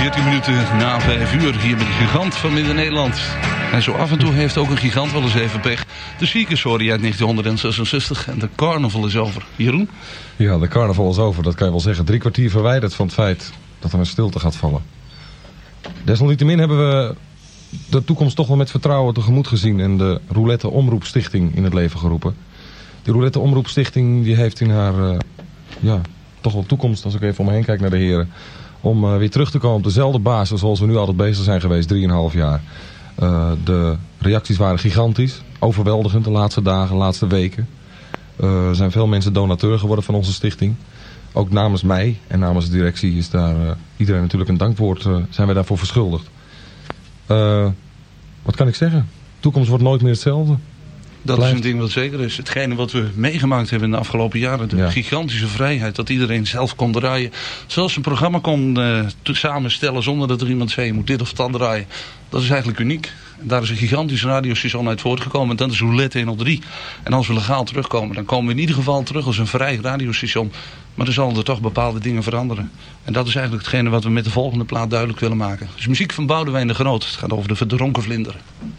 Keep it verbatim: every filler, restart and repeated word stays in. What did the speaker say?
veertien minuten na vijf uur hier met de gigant van Midden-Nederland. En zo af en toe heeft ook een gigant wel eens even pech. De Seekers hoorde je uit negentienhonderdzesenzestig en de carnaval is over. Jeroen? Ja, de carnaval is over, dat kan je wel zeggen. Drie kwartier verwijderd van het feit dat er een stilte gaat vallen. Desalniettemin hebben we de toekomst toch wel met vertrouwen tegemoet gezien en de Roulette Omroep Stichting in het leven geroepen. Die Roulette Omroep Stichting die heeft in haar uh, ja, toch wel toekomst, als ik even om me heen kijk naar de heren, om uh, weer terug te komen op dezelfde basis zoals we nu altijd bezig zijn geweest, drieënhalf jaar. Uh, de reacties waren gigantisch, overweldigend de laatste dagen, de laatste weken. Uh, er zijn veel mensen donateur geworden van onze stichting. Ook namens mij en namens de directie is daar uh, iedereen natuurlijk een dankwoord, uh, zijn wij daarvoor verschuldigd. Uh, wat kan ik zeggen? De toekomst wordt nooit meer hetzelfde. Dat Blijft. is een ding wat zeker is. Hetgene wat we meegemaakt hebben in de afgelopen jaren. De ja. gigantische vrijheid. Dat iedereen zelf kon draaien. Zelfs een programma kon uh, samenstellen zonder dat er iemand zei, je moet dit of dat draaien. Dat is eigenlijk uniek. En daar is een gigantische radiostation uit voortgekomen. En dat is Roulette honderddrie. En als we legaal terugkomen, dan komen we in ieder geval terug als een vrij radiostation. Maar er zullen er toch bepaalde dingen veranderen. En dat is eigenlijk hetgene wat we met de volgende plaat duidelijk willen maken. Het is muziek van Boudewijn de Groot. Het gaat over de verdronken vlinder.